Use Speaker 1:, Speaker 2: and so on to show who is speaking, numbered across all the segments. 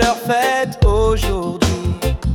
Speaker 1: leur fête aujourd'hui.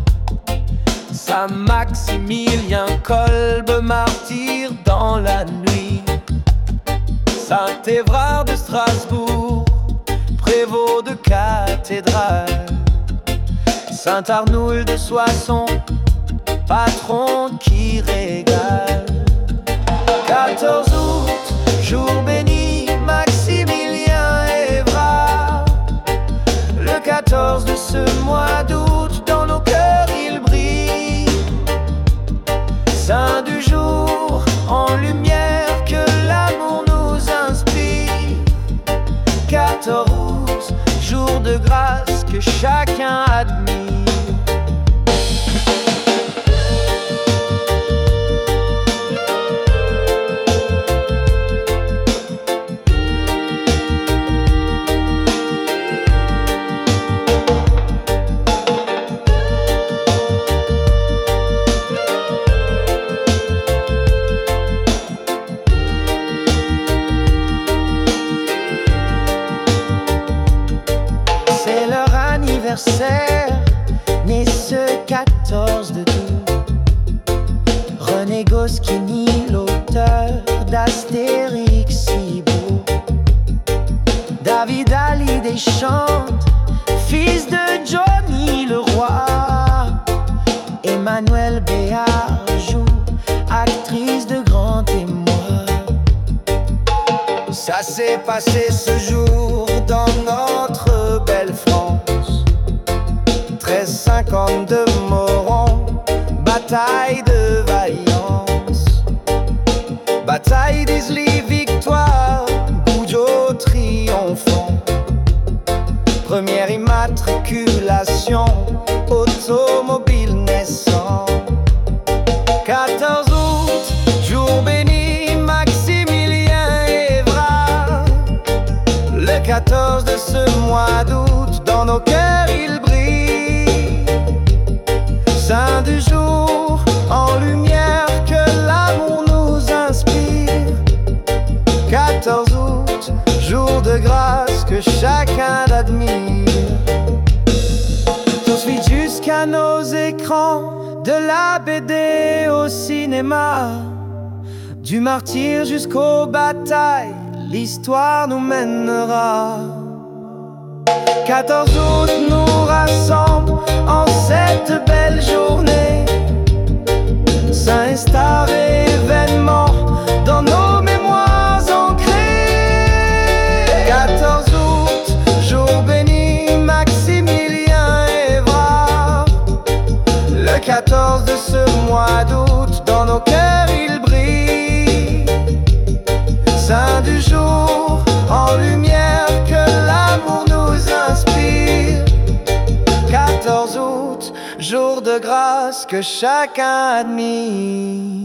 Speaker 1: Saint-Maximilien Kolbe, martyr dans la nuit. Saint-Évrard de Strasbourg, prévôt de cathédrale. Saint-Arnoul de Soissons, patron qui régale. 14 août, jour béni, Maximilien Évrard. Le 14 de ce mois d'août, dans nos cœurs il brille. Saint du jour, en lumière, que l'amour nous inspire. 14 août, jour de grâce que chacun admire. C'est leur anniversaire, né ce 14 de août. René Goscinny, l'auteur d'Astérix si beau. David Hallyday chante, fils de Johnny le roi. Emmanuel Béard joue, actrice de grand témoin. Ça s'est passé ce jour dans notre belle France. 1352 Moron, bataille de vaillance. Bataille d'Isly, victoire, Goujo triomphant. Première immatriculation, automobile naissant. 14 août, jour béni, Maximilien Évrard. Le 14 de ce mois d'août, dans nos cœurs il brille. Saint du jour, en lumière, que l'amour nous inspire. 14 août, jour de grâce que chacun admire. Tout suit jusqu'à nos écrans, de la BD au cinéma. Du martyr jusqu'aux batailles, l'histoire nous mènera. 14 août nous rassemble en cette belle journée. Saint star et événement dans nos mémoires ancrées. 14 août, jour béni, Maximilien Évrard. Le 14 de ce mois d'août, dans nos cœurs il brille. Saint du jour, en lumière, que l'amour nous inspire. 14 août, jour de grâce que chacun admire.